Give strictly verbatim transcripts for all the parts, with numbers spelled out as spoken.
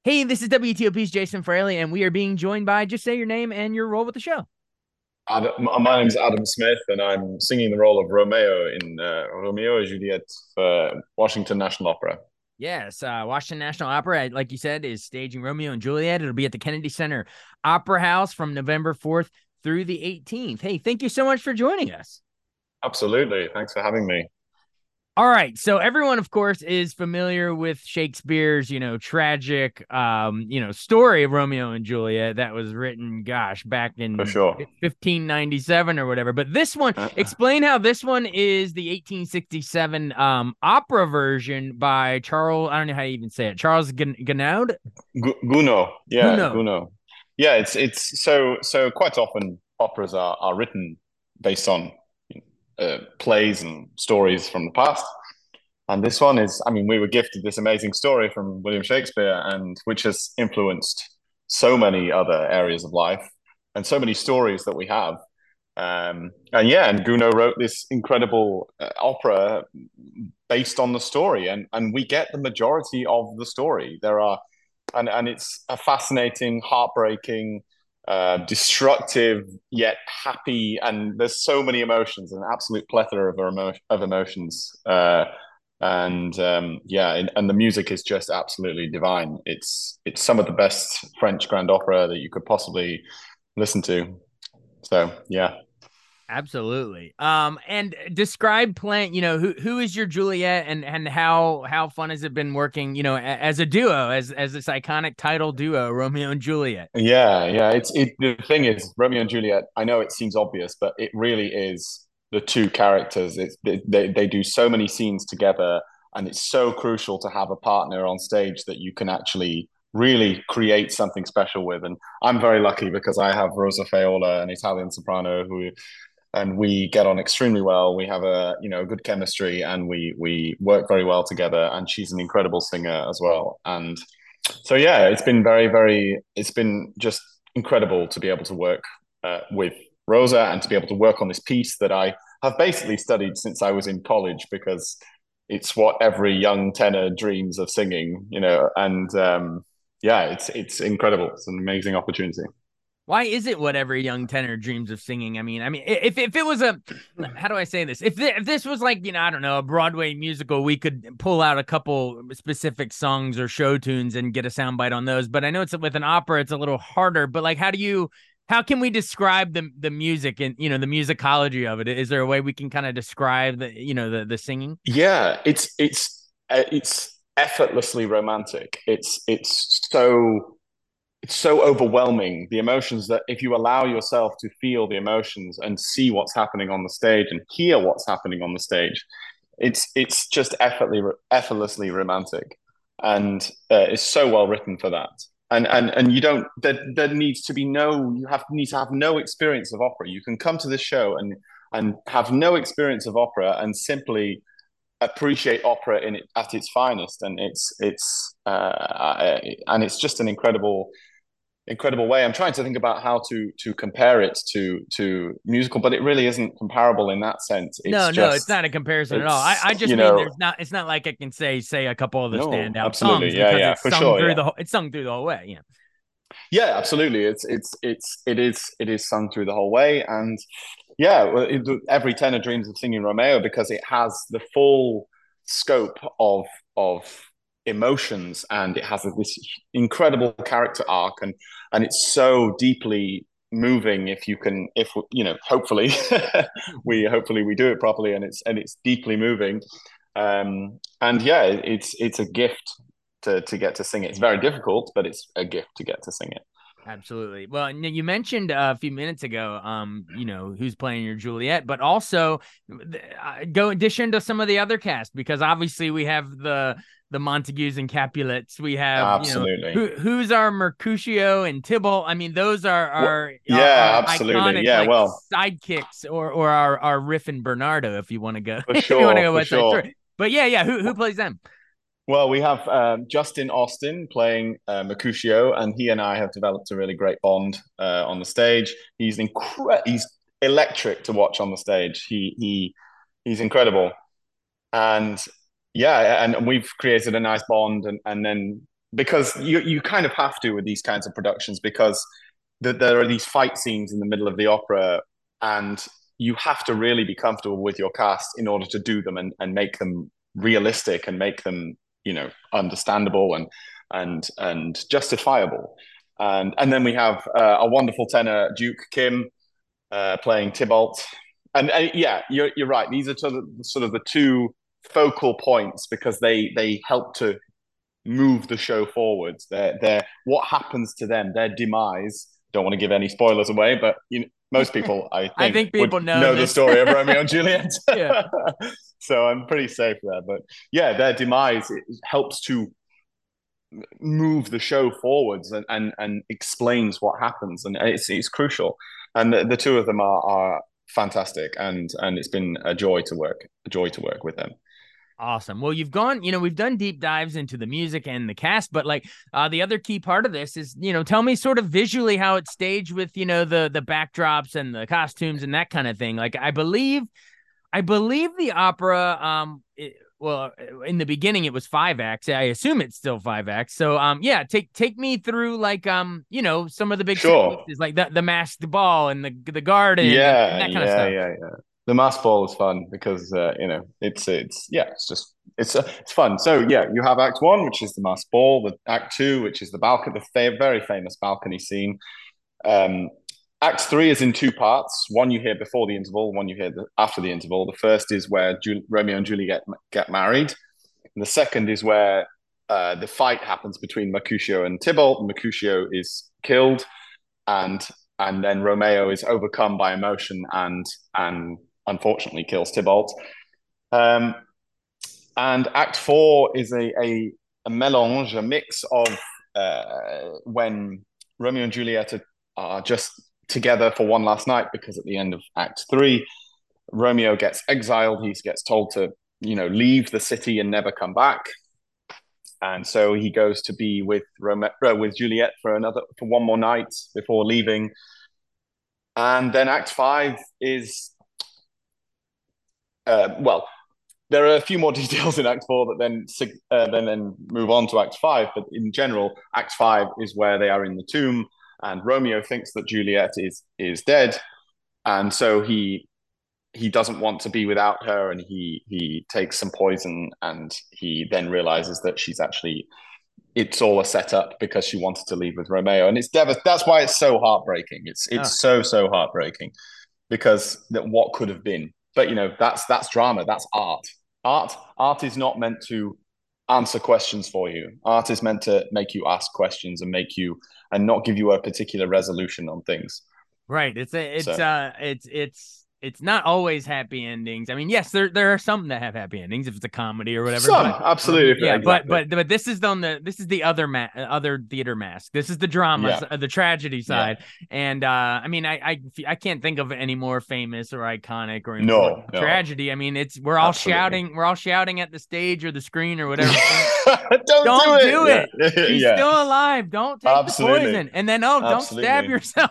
Hey, this is W T O P's Jason Fraley, and we are being joined by just say your name and your role with the show. Adam, my name's Adam Smith, and I'm singing the role of Romeo in uh, Romeo et Juliet for Washington National Opera. Yes, uh, Washington National Opera, like you said, is staging Romeo and Juliet. It'll be at the Kennedy Center Opera House from November fourth through the eighteenth. Hey, thank you so much for joining us. Absolutely. Thanks for having me. All right. So everyone, of course, is familiar with Shakespeare's, you know, tragic, um, you know, story of Romeo and Juliet that was written, gosh, back For in sure. fifteen ninety-seven or whatever. But this one, Uh, explain how this one is the eighteen sixty-seven um, opera version by Charles. I don't know how you even say it. Charles Gounod. Gu- Gounod. Yeah, Gounod. Gounod. Yeah, it's it's so so quite often operas are are written based on uh, plays and stories from the past. And this one is, I mean, we were gifted this amazing story from William Shakespeare, and which has influenced so many other areas of life and so many stories that we have. Um, and yeah, and Gounod wrote this incredible uh, opera based on the story, and and we get the majority of the story. There are, and and it's a fascinating, heartbreaking, uh, destructive yet happy, and there's so many emotions, an absolute plethora of emo- of emotions. Uh, and um, yeah, and, and the music is just absolutely divine. It's it's some of the best French grand opera that you could possibly listen to. So yeah. Absolutely. Um, and describe playing, you know, who who is your Juliet and and how how fun has it been working, you know, a- as a duo, as as this iconic title duo, Romeo and Juliet. Yeah, yeah. It's it. The thing is, Romeo and Juliet. I know it seems obvious, but it really is the two characters. It's they they do so many scenes together, and it's so crucial to have a partner on stage that you can actually really create something special with. And I'm very lucky because I have Rosa Faola, an Italian soprano, who and we get on extremely well. We have a you know good chemistry, and we we work very well together. And she's an incredible singer as well. And so yeah, it's been very, very, it's been just incredible to be able to work uh, with Rosa and to be able to work on this piece that I have basically studied since I was in college because it's what every young tenor dreams of singing, you know. And um, yeah, it's it's incredible. It's an amazing opportunity. Why is it what every young tenor dreams of singing? I mean, I mean, if if it was a, how do I say this? If th- if this was like, you know, I don't know, a Broadway musical, we could pull out a couple specific songs or show tunes and get a soundbite on those. But I know it's with an opera, it's a little harder. But like, how do you, how can we describe the the music and you know the musicology of it? Is there a way we can kind of describe the you know the the singing? Yeah, it's it's uh, it's effortlessly romantic. It's it's so it's so overwhelming, the emotions, that if you allow yourself to feel the emotions and see what's happening on the stage and hear what's happening on the stage, it's it's just effortlessly effortlessly romantic, and uh, it's so well written for that. And and and you don't there there needs to be no you have need to have no experience of opera. You can come to this show and and have no experience of opera and simply appreciate opera in it at its finest. And it's it's uh, and it's just an incredible incredible way. I'm trying to think about how to to compare it to to musical, but it really isn't comparable in that sense. No, It's no, it's just not a comparison at all. I, it's I just you mean know there's not. It's not like I can say say a couple of the no, standout songs absolutely, yeah, because yeah, it's for sung sure, through yeah, the whole. It's sung through the whole way. Yeah. yeah, absolutely. It's it's it's it is it is sung through the whole way. And yeah, well, it, every tenor dreams of singing Romeo because it has the full scope of of emotions, and it has this incredible character arc, and and it's so deeply moving. If you can, if you know, hopefully we hopefully we do it properly, and it's and it's deeply moving. Um, and yeah, it's it's a gift to to get to sing it. It's very difficult, but it's a gift to get to sing it. Absolutely. Well, you mentioned uh, a few minutes ago, um, you know, who's playing your Juliet, but also uh, go dish into some of the other cast because obviously we have the the Montagues and Capulets. We have, you know, Absolutely. who who's our Mercutio and Tybalt. I mean, those are What? our our, Yeah, our absolutely. iconic Yeah, like well, sidekicks, or or our our Riff and Bernardo, if you want to go, for if you want to sure, go for West Side sure. Story. But yeah, yeah, who who plays them? Well, we have um, Justin Austin playing uh, Mercutio, and he and I have developed a really great bond uh, on the stage. He's incre- he's electric to watch on the stage. He he he's incredible, and yeah, and we've created a nice bond. And and then because you you kind of have to with these kinds of productions because the, there are these fight scenes in the middle of the opera, and you have to really be comfortable with your cast in order to do them and, and make them realistic and make them, you know, understandable and and and justifiable. And and then we have uh, a wonderful tenor, Duke Kim, uh, playing Tybalt. And uh, yeah, you're you're right. These are sort of, sort of the two focal points because they they help to move the show forwards. They're, they're what happens to them, their demise. Don't want to give any spoilers away, but you know, most people, I think, I think would people know, know this. the story of Romeo and Juliet. Yeah. So I'm pretty safe there. But yeah, their demise it helps to move the show forwards and, and, and explains what happens. And it's, it's crucial. And the, the two of them are, are fantastic. And, and it's been a joy to work, a joy to work with them. Awesome. Well, you've gone, you know, we've done deep dives into the music and the cast, but like uh, the other key part of this is, you know, tell me sort of visually how it's staged with, you know, the the backdrops and the costumes and that kind of thing. Like I believe, I believe the opera, um, it, well, in the beginning it was five acts. I assume it's still five acts. So, um, yeah, take take me through like, um, you know, some of the big sure. sequences, like the the masked ball and the the garden, yeah, and that kind yeah, of stuff. Yeah, yeah, The masked ball is fun because uh, you know it's it's yeah it's just it's uh, it's fun. So yeah, you have Act One, which is the masked ball. The Act Two, which is the balcony, the fa- very famous balcony scene. Um, Act Three is in two parts. One you hear before the interval, one you hear the, after the interval. The first is where Ju- Romeo and Juliet get get married, and the second is where uh, the fight happens between Mercutio and Tybalt. Mercutio is killed, and and then Romeo is overcome by emotion and and unfortunately kills Tybalt. Um, and Act Four is a, a, a melange, a mix of uh, when Romeo and Juliet are, are just together for one last night, because at the end of Act Three, Romeo gets exiled. He gets told to, you know, leave the city and never come back. And so he goes to be with Rome- uh, with Juliet for another for one more night before leaving. And then Act Five is uh, well, there are a few more details in Act Four that then uh, then then move on to Act Five. But in general, Act Five is where they are in the tomb, and Romeo thinks that Juliet is is dead, and so he he doesn't want to be without her, and he he takes some poison, and he then realizes that she's actually it's all a setup because she wanted to leave with Romeo, and it's dev- that's why it's so heartbreaking. It's it's oh. so so heartbreaking because that what could have been. But you know, that's that's drama, that's art. Art art is not meant to answer questions for you. Art is meant to make you ask questions and make you and not give you a particular resolution on things. Right. It's a, it's so. uh it's it's it's not always happy endings. I mean, yes, there there are some that have happy endings if it's a comedy or whatever. Some, but, absolutely. Um, yeah, exactly. but but but this is on the this is the other ma- other theater mask. This is the drama, yeah. the tragedy side. Yeah. And uh, I mean, I, I I can't think of any more famous or iconic or important no, no. tragedy. I mean, it's we're all absolutely. shouting, we're all shouting at the stage or the screen or whatever. don't, don't do it. do it. Yeah. She's yeah. still alive. Don't take absolutely. the poison. And then oh, absolutely. don't stab yourself.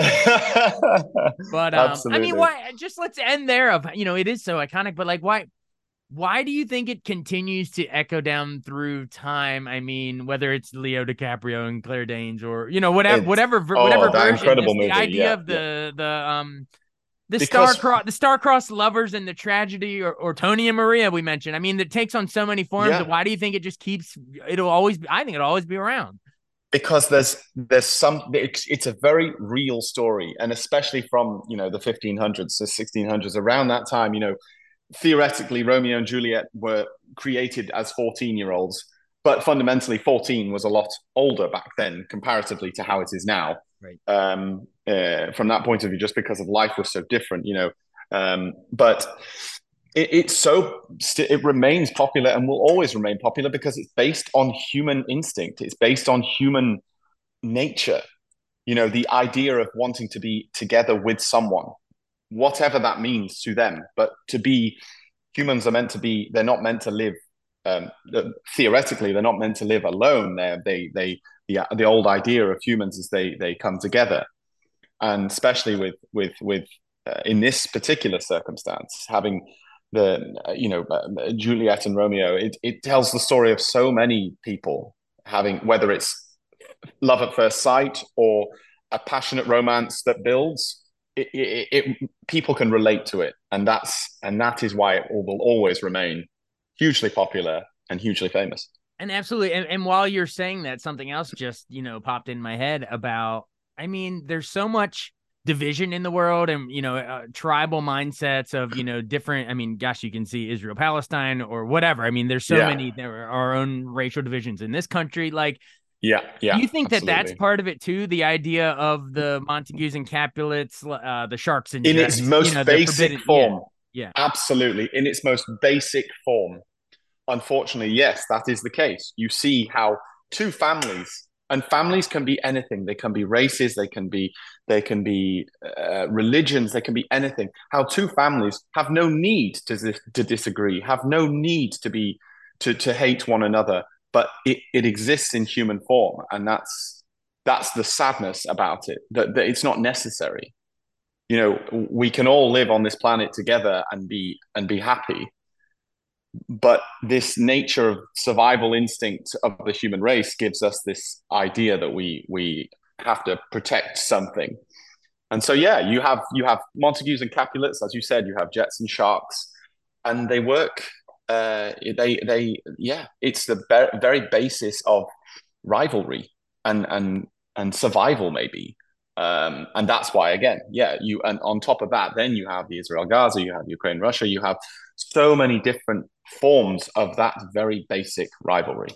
But um, absolutely. I mean, why? Just let's end there. Of you know, it is so iconic. But like, why? Why do you think it continues to echo down through time? I mean, whether it's Leo DiCaprio and Claire Danes, or you know, whatever, it's, whatever, oh, whatever version. Incredible it's movie. The idea yeah, of the yeah. the um. The because... star-crossed, the star-crossed lovers and the tragedy, or, or Tony and Maria we mentioned. I mean, it takes on so many forms. Yeah. Why do you think it just keeps? It'll always. Be, I think it'll always be around. Because there's there's some. It's, it's a very real story, and especially from you know the fifteen hundreds, the sixteen hundreds, around that time. You know, theoretically, Romeo and Juliet were created as fourteen-year-olds, but fundamentally, fourteen was a lot older back then comparatively to how it is now. Right. Um, uh, from that point of view, just because of life was so different, you know. Um, but it, it's so it remains popular and will always remain popular because it's based on human instinct. It's based on human nature. You know, the idea of wanting to be together with someone, whatever that means to them. But to be humans are meant to be. They're not meant to live. Um, theoretically, they're not meant to live alone. They're, they they the the old idea of humans is they they come together. And especially with with with uh, in this particular circumstance, having the uh, you know uh, Juliet and Romeo, it it tells the story of so many people having, whether it's love at first sight or a passionate romance that builds, it, it, it people can relate to it, and that's and that is why it will always remain hugely popular and hugely famous. And absolutely. And, and while you're saying that, something else just, you know, popped in my head about, I mean, there's so much division in the world and, you know, uh, tribal mindsets of, you know, different, I mean, gosh, you can see Israel, Palestine or whatever. I mean, there's so yeah. many, there are our own racial divisions in this country. Like, yeah, yeah. Do you think absolutely. that that's part of it too? The idea of the Montagues and Capulets, uh, the Sharks and in Jets, its most you know, basic form. Yeah, yeah, absolutely. In its most basic form. Unfortunately, yes, that is the case. You see how two families, and families can be anything. They can be races, they can be they can be uh, religions, they can be anything. How two families have no need to to disagree, have no need to be to to hate one another, but it, it exists in human form, and that's that's the sadness about it. That, that it's not necessary. You know, we can all live on this planet together and be and be happy. But this nature of survival instinct of the human race gives us this idea that we we have to protect something. And so, yeah, you have you have Montagues and Capulets, as you said, you have Jets and Sharks, and they work. Uh, they they yeah, it's the be- very basis of rivalry and and and survival, maybe. Um, and that's why, again, yeah, you and on top of that, then you have the Israel Gaza, you have Ukraine Russia, you have so many different forms of that very basic rivalry.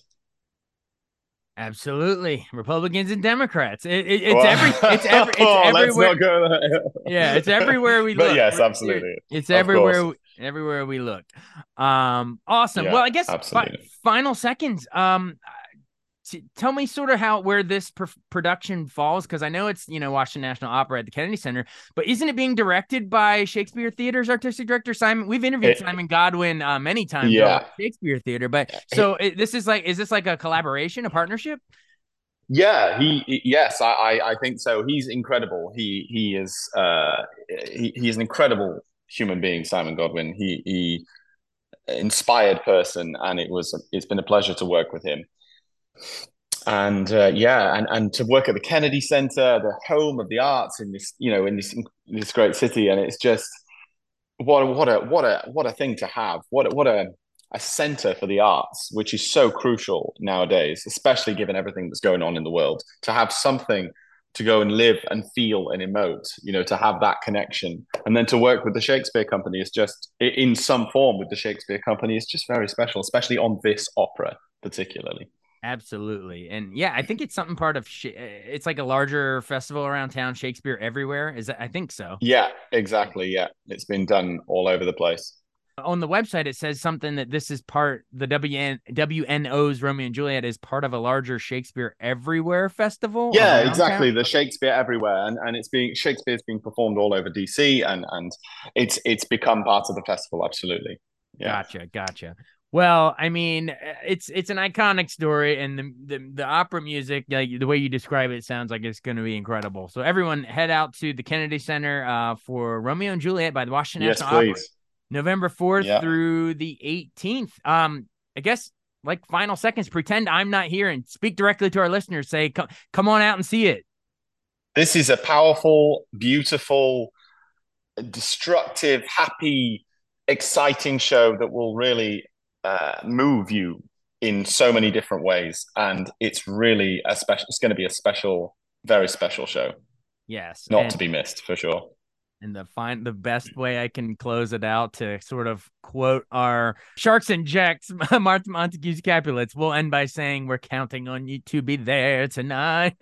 Absolutely, Republicans and Democrats. It, it, it's every, it's every, it's oh, everywhere. Let's not go there. Yeah, it's everywhere we but look. Yes, absolutely. It's everywhere, everywhere we look. Um, awesome. Yeah, well, I guess fi- final seconds. Um, t- tell me sort of how where this pr- production falls, because I know it's, you know, Washington National Opera at the Kennedy Center, but isn't it being directed by Shakespeare Theater's artistic director Simon? We've interviewed it, Simon Godwin uh, many times. Yeah, Shakespeare Theater, but so it, this is like, is this like a collaboration, a partnership? Yeah, he, he yes, I, I I think so. He's incredible. He he is uh he, he is an incredible human being, Simon Godwin. He he inspired person, and it was it's been a pleasure to work with him. And uh, yeah, and, and to work at the Kennedy Center, the home of the arts in this, you know, in this in this great city, and it's just what what a what a what a thing to have. What what a a center for the arts, which is so crucial nowadays, especially given everything that's going on in the world. To have something to go and live and feel and emote, you know, to have that connection, and then to work with the Shakespeare Company is just in some form with the Shakespeare Company is just very special, especially on this opera particularly. Absolutely. And yeah, I think it's something part of, sh- it's like a larger festival around town, Shakespeare Everywhere. Is that, I think so. Yeah, exactly. Yeah. It's been done all over the place. On the website, it says something that this is part, the W N, W N O's Romeo and Juliet is part of a larger Shakespeare Everywhere festival. Yeah, exactly. Town. The Shakespeare Everywhere. And, and it's being, Shakespeare's being performed all over D C, and, and it's, it's become part of the festival. Absolutely. Yeah. Gotcha. Gotcha. Well, I mean, it's it's an iconic story, and the the, the opera music, like the way you describe it, sounds like it's going to be incredible. So everyone, head out to the Kennedy Center uh, for Romeo and Juliet by the Washington yes, National please. Opera, November fourth yeah. through the eighteenth. Um, I guess like final seconds, pretend I'm not here and speak directly to our listeners. Say, come come on out and see it. This is a powerful, beautiful, destructive, happy, exciting show that will really Uh, move you in so many different ways, and it's really a special it's going to be a special, very special show. Yes, not and, to be missed for sure. And the fine the best way I can close it out, to sort of quote our Sharks and Jets, Martha Montagues Capulets, we'll end by saying we're counting on you to be there tonight.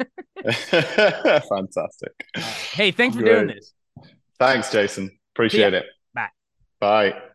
Fantastic. Uh, hey, thanks for Great. doing this. Thanks, Jason. Appreciate it. Bye. Bye.